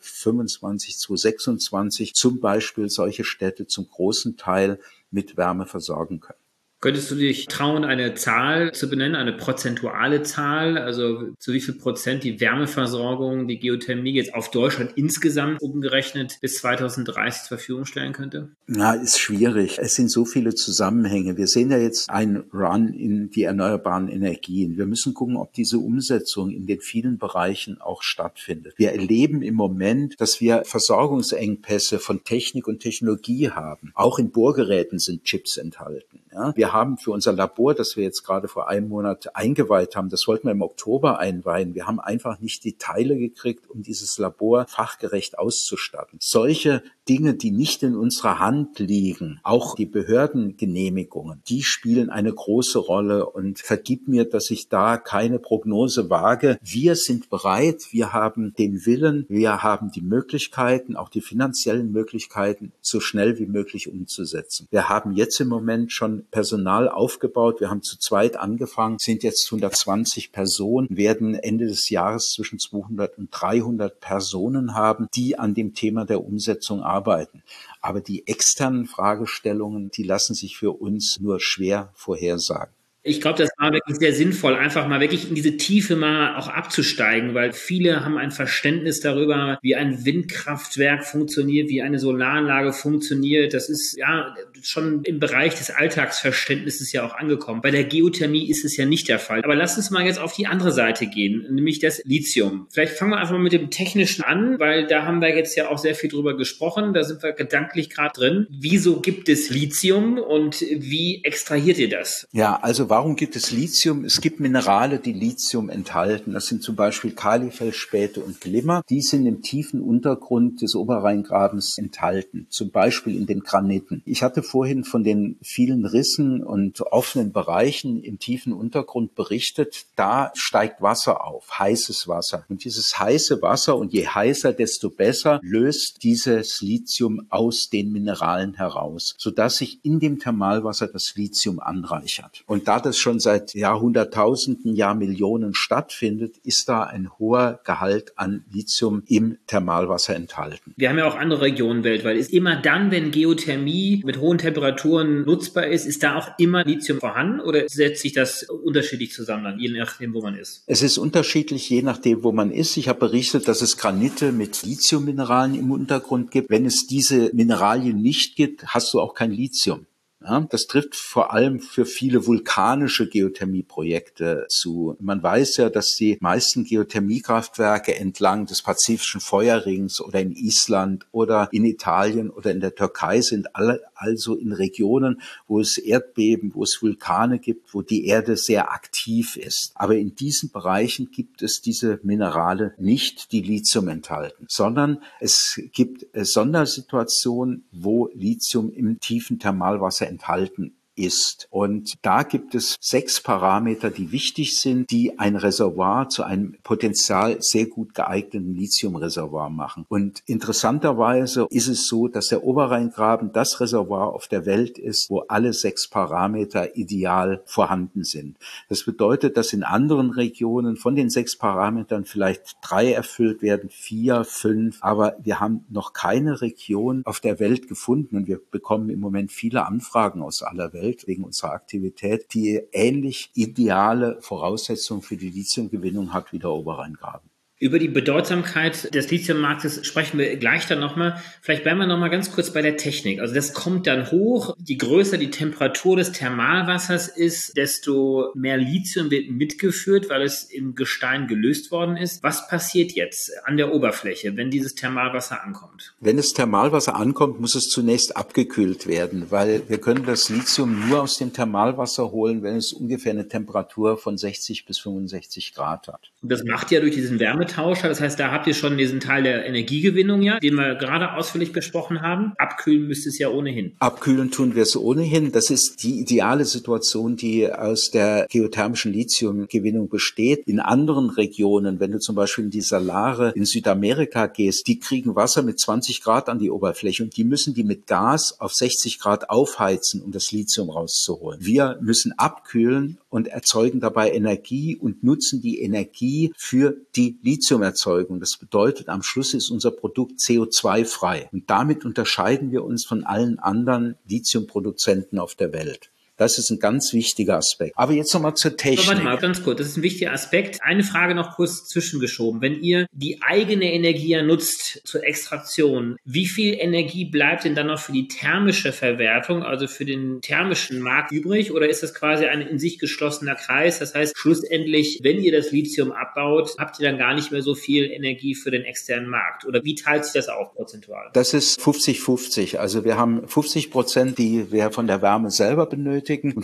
2025, 2026 zum Beispiel solche Städte zum großen Teil mit Wärme versorgen können. Könntest du dich trauen, eine Zahl zu benennen, eine prozentuale Zahl, also zu wie viel Prozent die Wärmeversorgung, die Geothermie jetzt auf Deutschland insgesamt umgerechnet bis 2030 zur Verfügung stellen könnte? Na, ist schwierig. Es sind so viele Zusammenhänge. Wir sehen ja jetzt einen Run in die erneuerbaren Energien. Wir müssen gucken, ob diese Umsetzung in den vielen Bereichen auch stattfindet. Wir erleben im Moment, dass wir Versorgungsengpässe von Technik und Technologie haben. Auch in Bohrgeräten sind Chips enthalten. Ja? Wir haben für unser Labor, das wir jetzt gerade vor einem Monat eingeweiht haben, das wollten wir im Oktober einweihen. Wir haben einfach nicht die Teile gekriegt, um dieses Labor fachgerecht auszustatten. Solche Dinge, die nicht in unserer Hand liegen, auch die Behördengenehmigungen, die spielen eine große Rolle. Und vergib mir, dass ich da keine Prognose wage. Wir sind bereit, wir haben den Willen, wir haben die Möglichkeiten, auch die finanziellen Möglichkeiten, so schnell wie möglich umzusetzen. Wir haben jetzt im Moment schon Personal aufgebaut. Wir haben zu zweit angefangen, sind jetzt 120 Personen, werden Ende des Jahres zwischen 200 und 300 Personen haben, die an dem Thema der Umsetzung arbeiten. Aber die externen Fragestellungen, die lassen sich für uns nur schwer vorhersagen. Ich glaube, das war wirklich sehr sinnvoll, einfach mal wirklich in diese Tiefe mal auch abzusteigen, weil viele haben ein Verständnis darüber, wie ein Windkraftwerk funktioniert, wie eine Solaranlage funktioniert. Das ist ja schon im Bereich des Alltagsverständnisses ja auch angekommen. Bei der Geothermie ist es ja nicht der Fall. Aber lass uns mal jetzt auf die andere Seite gehen, nämlich das Lithium. Vielleicht fangen wir einfach mal mit dem Technischen an, weil da haben wir jetzt ja auch sehr viel drüber gesprochen. Da sind wir gedanklich gerade drin. Wieso gibt es Lithium und wie extrahiert ihr das? Ja, also warum gibt es Lithium? Es gibt Minerale, die Lithium enthalten. Das sind zum Beispiel Kalifeldspäte und Glimmer. Die sind im tiefen Untergrund des Oberrheingrabens enthalten, zum Beispiel in den Graniten. Ich hatte vorhin von den vielen Rissen und offenen Bereichen im tiefen Untergrund berichtet. Da steigt Wasser auf, heißes Wasser. Und dieses heiße Wasser, und je heißer, desto besser, löst dieses Lithium aus den Mineralen heraus, sodass sich in dem Thermalwasser das Lithium anreichert. Und da das schon seit Jahrhunderttausenden, Jahrmillionen stattfindet, ist da ein hoher Gehalt an Lithium im Thermalwasser enthalten. Wir haben ja auch andere Regionen weltweit. Ist immer dann, wenn Geothermie mit hohen Temperaturen nutzbar ist da auch immer Lithium vorhanden oder setzt sich das unterschiedlich zusammen, je nachdem, wo man ist? Es ist unterschiedlich, je nachdem, wo man ist. Ich habe berichtet, dass es Granite mit Lithiummineralen im Untergrund gibt. Wenn es diese Mineralien nicht gibt, hast du auch kein Lithium. Ja, das trifft vor allem für viele vulkanische Geothermieprojekte zu. Man weiß ja, dass die meisten Geothermiekraftwerke entlang des Pazifischen Feuerrings oder in Island oder in Italien oder in der Türkei sind, alle also in Regionen, wo es Erdbeben, wo es Vulkane gibt, wo die Erde sehr aktiv ist. Aber in diesen Bereichen gibt es diese Minerale nicht, die Lithium enthalten, sondern es gibt Sondersituationen, wo Lithium im tiefen Thermalwasser enthalten ist. Und da gibt es 6 Parameter, die wichtig sind, die ein Reservoir zu einem potenziell sehr gut geeigneten Lithiumreservoir machen. Und interessanterweise ist es so, dass der Oberrheingraben das Reservoir auf der Welt ist, wo alle 6 Parameter ideal vorhanden sind. Das bedeutet, dass in anderen Regionen von den 6 Parametern vielleicht 3 erfüllt werden, 4, 5, aber wir haben noch keine Region auf der Welt gefunden und wir bekommen im Moment viele Anfragen aus aller Welt wegen unserer Aktivität, die ähnlich ideale Voraussetzungen für die Lithiumgewinnung hat wie der Oberrheingraben. Über die Bedeutsamkeit des Lithiummarktes sprechen wir gleich dann nochmal. Vielleicht bleiben wir nochmal ganz kurz bei der Technik. Also das kommt dann hoch. Je größer die Temperatur des Thermalwassers ist, desto mehr Lithium wird mitgeführt, weil es im Gestein gelöst worden ist. Was passiert jetzt an der Oberfläche, wenn dieses Thermalwasser ankommt? Wenn das Thermalwasser ankommt, muss es zunächst abgekühlt werden, weil wir können das Lithium nur aus dem Thermalwasser holen, wenn es ungefähr eine Temperatur von 60 bis 65 Grad hat. Und das macht ja durch diesen Wärmetauscher. Das heißt, da habt ihr schon diesen Teil der Energiegewinnung, ja, den wir gerade ausführlich besprochen haben. Abkühlen müsst es ja ohnehin. Abkühlen tun wir es ohnehin. Das ist die ideale Situation, die aus der geothermischen Lithiumgewinnung besteht. In anderen Regionen, wenn du zum Beispiel in die Salare in Südamerika gehst, die kriegen Wasser mit 20 Grad an die Oberfläche und die müssen die mit Gas auf 60 Grad aufheizen, um das Lithium rauszuholen. Wir müssen abkühlen und erzeugen dabei Energie und nutzen die Energie für die Lithiumerzeugung. Das bedeutet, am Schluss ist unser Produkt CO2-frei. Und damit unterscheiden wir uns von allen anderen Lithiumproduzenten auf der Welt. Das ist ein ganz wichtiger Aspekt. Aber jetzt nochmal zur Technik. Warte mal, ganz kurz. Das ist ein wichtiger Aspekt. Eine Frage noch kurz zwischengeschoben. Wenn ihr die eigene Energie ja nutzt zur Extraktion, wie viel Energie bleibt denn dann noch für die thermische Verwertung, also für den thermischen Markt übrig? Oder ist das quasi ein in sich geschlossener Kreis? Das heißt, schlussendlich, wenn ihr das Lithium abbaut, habt ihr dann gar nicht mehr so viel Energie für den externen Markt? Oder wie teilt sich das auf prozentual? Das ist 50-50. Also wir haben 50%, die wir von der Wärme selber benötigen. Und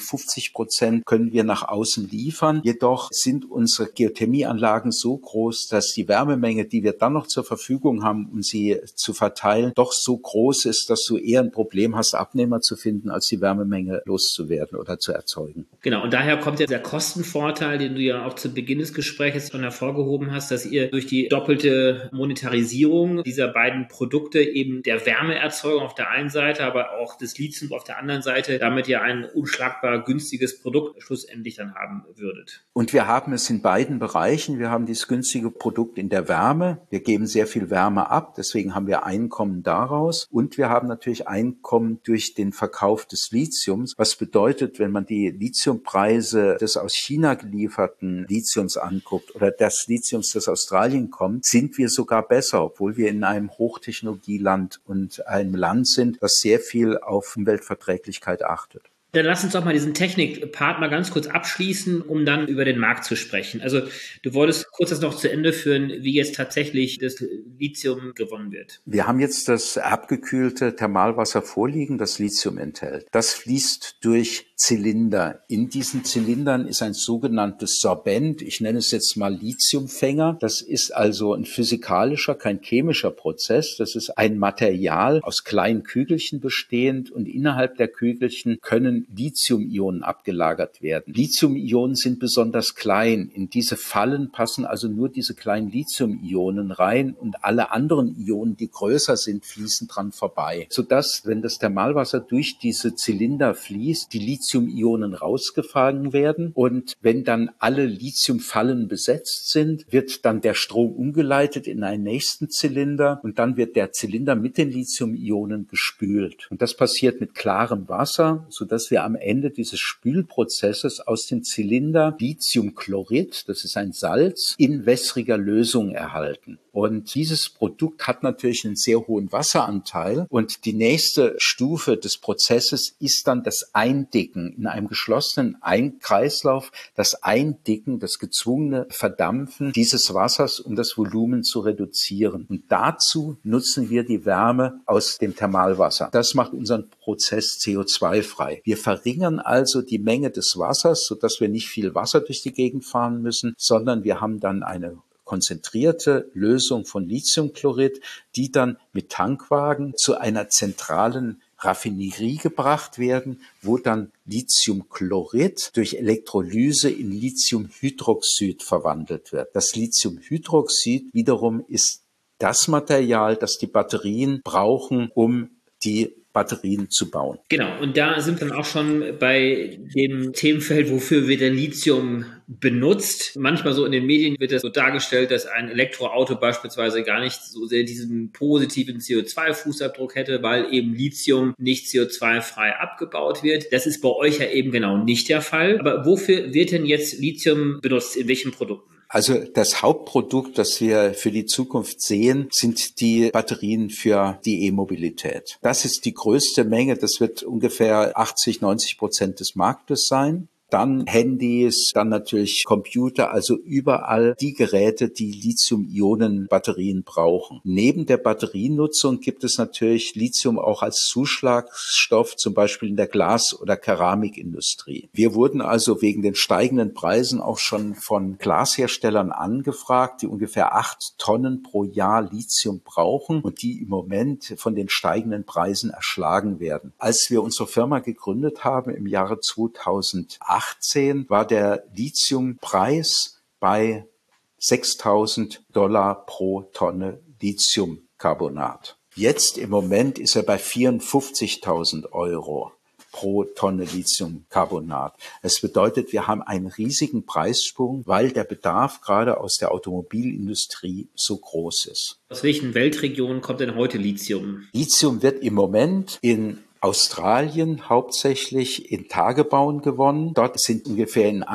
50% können wir nach außen liefern. Jedoch sind unsere Geothermieanlagen so groß, dass die Wärmemenge, die wir dann noch zur Verfügung haben, um sie zu verteilen, doch so groß ist, dass du eher ein Problem hast, Abnehmer zu finden, als die Wärmemenge loszuwerden oder zu erzeugen. Genau, und daher kommt ja der Kostenvorteil, den du ja auch zu Beginn des Gesprächs schon hervorgehoben hast, dass ihr durch die doppelte Monetarisierung dieser beiden Produkte eben der Wärmeerzeugung auf der einen Seite, aber auch des Lithiums auf der anderen Seite, damit ja ein unschlagbar günstiges Produkt schlussendlich dann haben würdet. Und wir haben es in beiden Bereichen. Wir haben dieses günstige Produkt in der Wärme. Wir geben sehr viel Wärme ab, deswegen haben wir Einkommen daraus. Und wir haben natürlich Einkommen durch den Verkauf des Lithiums, was bedeutet, wenn man die Lithiumpreise des aus China gelieferten Lithiums anguckt oder des Lithiums, das aus Australien kommt, sind wir sogar besser, obwohl wir in einem Hochtechnologieland und einem Land sind, das sehr viel auf Umweltverträglichkeit achtet. Dann lass uns doch mal diesen Technik-Part mal ganz kurz abschließen, um dann über den Markt zu sprechen. Also du wolltest kurz das noch zu Ende führen, wie jetzt tatsächlich das Lithium gewonnen wird. Wir haben jetzt das abgekühlte Thermalwasser vorliegen, das Lithium enthält. Das fließt durch Zylinder. In diesen Zylindern ist ein sogenanntes Sorbent, ich nenne es jetzt mal Lithiumfänger. Das ist also ein physikalischer, kein chemischer Prozess. Das ist ein Material aus kleinen Kügelchen bestehend und innerhalb der Kügelchen können Lithium-Ionen abgelagert werden. Lithium-Ionen sind besonders klein. In diese Fallen passen also nur diese kleinen Lithium-Ionen rein und alle anderen Ionen, die größer sind, fließen dran vorbei. Sodass, wenn das Thermalwasser durch diese Zylinder fließt, die Lithium-Ionen rausgefangen werden und wenn dann alle Lithiumfallen besetzt sind, wird dann der Strom umgeleitet in einen nächsten Zylinder und dann wird der Zylinder mit den Lithium-Ionen gespült. Und das passiert mit klarem Wasser, sodass wir am Ende dieses Spülprozesses aus dem Zylinder Lithiumchlorid, das ist ein Salz, in wässriger Lösung erhalten. Und dieses Produkt hat natürlich einen sehr hohen Wasseranteil. Und die nächste Stufe des Prozesses ist dann das Eindicken in einem geschlossenen Kreislauf, das Eindicken, das gezwungene Verdampfen dieses Wassers, um das Volumen zu reduzieren. Und dazu nutzen wir die Wärme aus dem Thermalwasser. Das macht unseren Prozess CO2-frei. Wir verringern also die Menge des Wassers, sodass wir nicht viel Wasser durch die Gegend fahren müssen, sondern wir haben dann eine konzentrierte Lösung von Lithiumchlorid, die dann mit Tankwagen zu einer zentralen Raffinerie gebracht werden, wo dann Lithiumchlorid durch Elektrolyse in Lithiumhydroxid verwandelt wird. Das Lithiumhydroxid wiederum ist das Material, das die Batterien brauchen, um die Batterien zu bauen. Genau, und da sind wir auch schon bei dem Themenfeld, wofür wird denn Lithium benutzt. Manchmal so in den Medien wird das so dargestellt, dass ein Elektroauto beispielsweise gar nicht so sehr diesen positiven CO2-Fußabdruck hätte, weil eben Lithium nicht CO2-frei abgebaut wird. Das ist bei euch ja eben genau nicht der Fall. Aber wofür wird denn jetzt Lithium benutzt? In welchen Produkten? Also das Hauptprodukt, das wir für die Zukunft sehen, sind die Batterien für die E-Mobilität. Das ist die größte Menge. Das wird ungefähr 80-90% des Marktes sein. Dann Handys, dann natürlich Computer, also überall die Geräte, die Lithium-Ionen-Batterien brauchen. Neben der Batterienutzung gibt es natürlich Lithium auch als Zuschlagstoff, zum Beispiel in der Glas- oder Keramikindustrie. Wir wurden also wegen den steigenden Preisen auch schon von Glasherstellern angefragt, die ungefähr 8 Tonnen pro Jahr Lithium brauchen und die im Moment von den steigenden Preisen erschlagen werden. Als wir unsere Firma gegründet haben im Jahre 2018, war der Lithiumpreis bei $6.000 pro Tonne Lithiumcarbonat. Jetzt im Moment ist er bei 54.000 € pro Tonne Lithiumcarbonat. Es bedeutet, wir haben einen riesigen Preissprung, weil der Bedarf gerade aus der Automobilindustrie so groß ist. Aus welchen Weltregionen kommt denn heute Lithium? Lithium wird im Moment in Australien hauptsächlich in Tagebauen gewonnen. Dort sind ungefähr in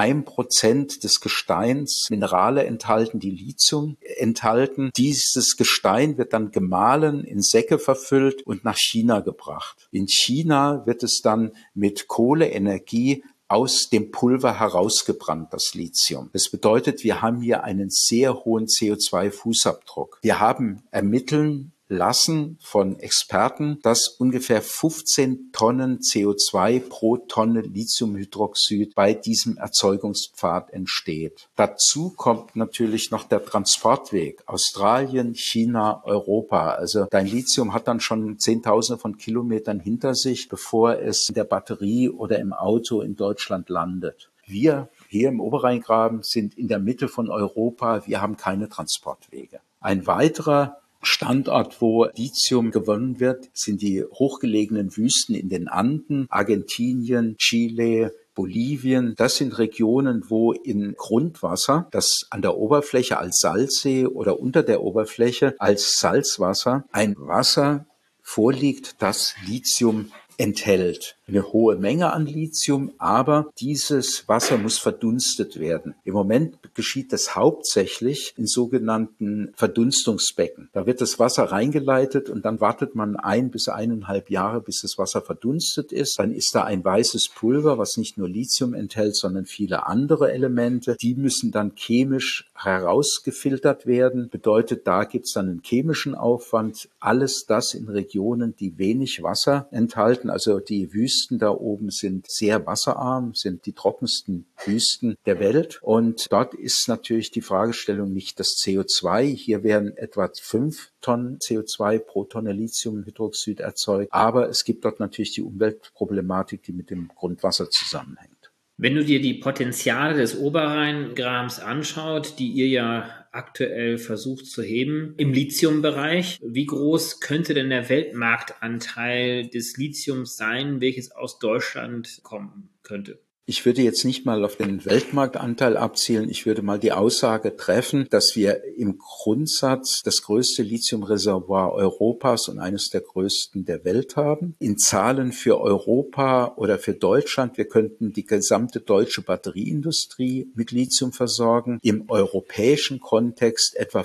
1% des Gesteins Minerale enthalten, die Lithium enthalten. Dieses Gestein wird dann gemahlen, in Säcke verfüllt und nach China gebracht. In China wird es dann mit Kohleenergie aus dem Pulver herausgebrannt, das Lithium. Das bedeutet, wir haben hier einen sehr hohen CO2-Fußabdruck. Wir haben ermitteln lassen von Experten, dass ungefähr 15 Tonnen CO2 pro Tonne Lithiumhydroxid bei diesem Erzeugungspfad entsteht. Dazu kommt natürlich noch der Transportweg. Australien, China, Europa. Also dein Lithium hat dann schon Zehntausende von Kilometern hinter sich, bevor es in der Batterie oder im Auto in Deutschland landet. Wir hier im Oberrheingraben sind in der Mitte von Europa. Wir haben keine Transportwege. Ein weiterer Standort, wo Lithium gewonnen wird, sind die hochgelegenen Wüsten in den Anden, Argentinien, Chile, Bolivien. Das sind Regionen, wo in Grundwasser, das an der Oberfläche als Salzsee oder unter der Oberfläche als Salzwasser, ein Wasser vorliegt, das Lithium enthält. Eine hohe Menge an Lithium, aber dieses Wasser muss verdunstet werden. Im Moment geschieht das hauptsächlich in sogenannten Verdunstungsbecken. Da wird das Wasser reingeleitet und dann wartet man 1 bis 1,5 Jahre, bis das Wasser verdunstet ist. Dann ist da ein weißes Pulver, was nicht nur Lithium enthält, sondern viele andere Elemente. Die müssen dann chemisch herausgefiltert werden. Bedeutet, da gibt es dann einen chemischen Aufwand. Alles das in Regionen, die wenig Wasser enthalten. Also die Wüsten da oben sind sehr wasserarm, sind die trockensten Wüsten der Welt. Und dort ist natürlich die Fragestellung nicht das CO2. Hier werden etwa 5 Tonnen CO2 pro Tonne Lithiumhydroxid erzeugt. Aber es gibt dort natürlich die Umweltproblematik, die mit dem Grundwasser zusammenhängt. Wenn du dir die Potenziale des Oberrheingrabens anschaut, die ihr ja aktuell versucht zu heben im Lithiumbereich, wie groß könnte denn der Weltmarktanteil des Lithiums sein, welches aus Deutschland kommen könnte? Ich würde jetzt nicht mal auf den Weltmarktanteil abzielen. Ich würde mal die Aussage treffen, dass wir im Grundsatz das größte Lithiumreservoir Europas und eines der größten der Welt haben. In Zahlen für Europa oder für Deutschland, wir könnten die gesamte deutsche Batterieindustrie mit Lithium versorgen. Im europäischen Kontext etwa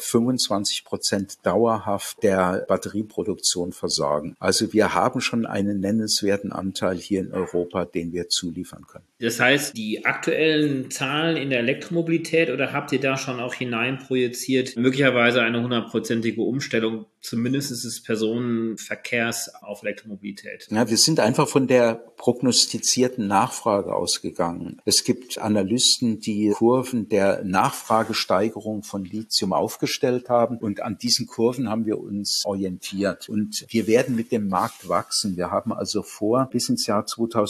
25% dauerhaft der Batterieproduktion versorgen. Also wir haben schon einen nennenswerten Anteil hier in Europa, den wir zuliefern können. Das heißt, die aktuellen Zahlen in der Elektromobilität, oder habt ihr da schon auch hineinprojiziert, möglicherweise eine 100%ige Umstellung zumindest des Personenverkehrs auf Elektromobilität? Ja, wir sind einfach von der prognostizierten Nachfrage ausgegangen. Es gibt Analysten, die Kurven der Nachfragesteigerung von Lithium aufgestellt haben, und an diesen Kurven haben wir uns orientiert. Und wir werden mit dem Markt wachsen. Wir haben also vor, bis ins Jahr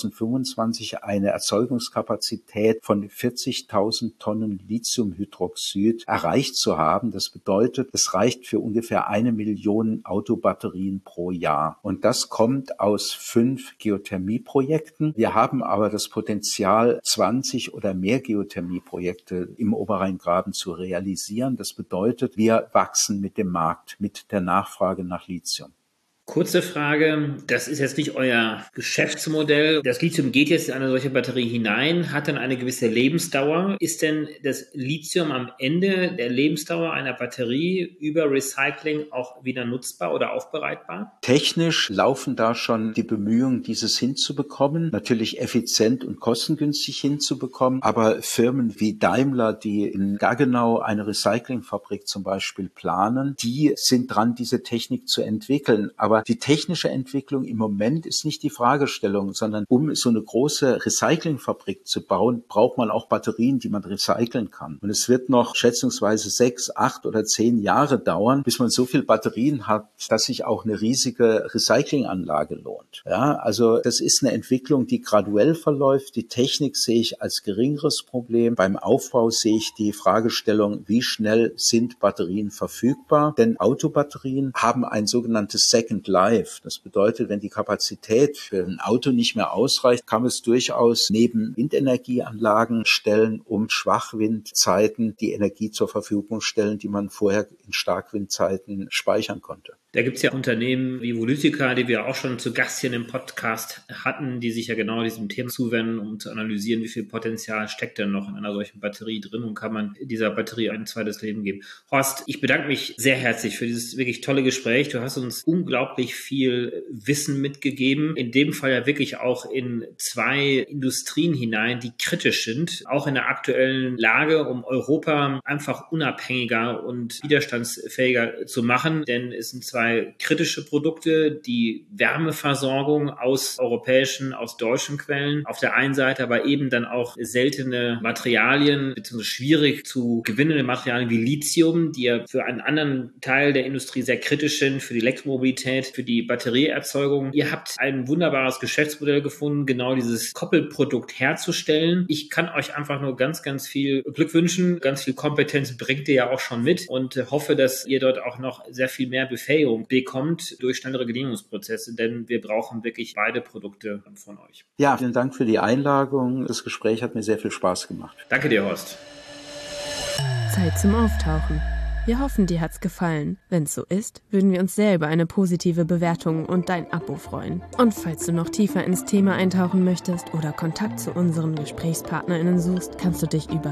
2025 eine Erzeugungskapazität von 40.000 Tonnen Lithiumhydroxid erreicht zu haben. Das bedeutet, es reicht für ungefähr 1 Million Autobatterien pro Jahr. Und das kommt aus 5 Geothermieprojekten. Wir haben aber das Potenzial, 20 oder mehr Geothermieprojekte im Oberrheingraben zu realisieren. Das bedeutet, wir wachsen mit dem Markt, mit der Nachfrage nach Lithium. Kurze Frage, das ist jetzt nicht euer Geschäftsmodell. Das Lithium geht jetzt in eine solche Batterie hinein, hat dann eine gewisse Lebensdauer. Ist denn das Lithium am Ende der Lebensdauer einer Batterie über Recycling auch wieder nutzbar oder aufbereitbar? Technisch laufen da schon die Bemühungen, dieses hinzubekommen, natürlich effizient und kostengünstig hinzubekommen. Aber Firmen wie Daimler, die in Gaggenau eine Recyclingfabrik zum Beispiel planen, die sind dran, diese Technik zu entwickeln. Aber die technische Entwicklung im Moment ist nicht die Fragestellung, sondern um so eine große Recyclingfabrik zu bauen, braucht man auch Batterien, die man recyceln kann. Und es wird noch schätzungsweise 6, 8 oder 10 Jahre dauern, bis man so viel Batterien hat, dass sich auch eine riesige Recyclinganlage lohnt. Ja, also das ist eine Entwicklung, die graduell verläuft. Die Technik sehe ich als geringeres Problem. Beim Aufbau sehe ich die Fragestellung, wie schnell sind Batterien verfügbar? Denn Autobatterien haben ein sogenanntes Second Life. Das bedeutet, wenn die Kapazität für ein Auto nicht mehr ausreicht, kann es durchaus neben Windenergieanlagen stellen, um Schwachwindzeiten die Energie zur Verfügung stellen, die man vorher in Starkwindzeiten speichern konnte. Da gibt es ja Unternehmen wie Volutica, die wir auch schon zu Gast hier im Podcast hatten, die sich ja genau diesem Thema zuwenden, um zu analysieren, wie viel Potenzial steckt denn noch in einer solchen Batterie drin und kann man dieser Batterie ein zweites Leben geben. Horst, ich bedanke mich sehr herzlich für dieses wirklich tolle Gespräch. Du hast uns unglaublich viel Wissen mitgegeben, in dem Fall ja wirklich auch in 2 Industrien hinein, die kritisch sind, auch in der aktuellen Lage, um Europa einfach unabhängiger und widerstandsfähiger zu machen, denn es sind 2 kritische Produkte, die Wärmeversorgung aus europäischen, aus deutschen Quellen auf der einen Seite, aber eben dann auch seltene Materialien, beziehungsweise schwierig zu gewinnende Materialien wie Lithium, die ja für einen anderen Teil der Industrie sehr kritisch sind, für die Elektromobilität, für die Batterieerzeugung. Ihr habt ein wunderbares Geschäftsmodell gefunden, genau dieses Koppelprodukt herzustellen. Ich kann euch einfach nur ganz, ganz viel Glück wünschen. Ganz viel Kompetenz bringt ihr ja auch schon mit und hoffe, dass ihr dort auch noch sehr viel mehr Befähigung bekommt durch schnellere Genehmigungsprozesse, denn wir brauchen wirklich beide Produkte von euch. Ja, vielen Dank für die Einladung. Das Gespräch hat mir sehr viel Spaß gemacht. Danke dir, Horst. Zeit zum Auftauchen. Wir hoffen, dir hat's gefallen. Wenn's so ist, würden wir uns sehr über eine positive Bewertung und dein Abo freuen. Und falls du noch tiefer ins Thema eintauchen möchtest oder Kontakt zu unseren GesprächspartnerInnen suchst, kannst du dich über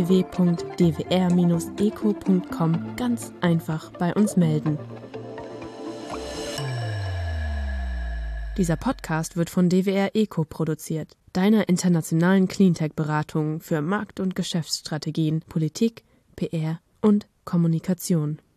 www.dwr-eco.com ganz einfach bei uns melden. Dieser Podcast wird von DWR Eco produziert, deiner internationalen Cleantech-Beratung für Markt- und Geschäftsstrategien, Politik, PR und Kommunikation.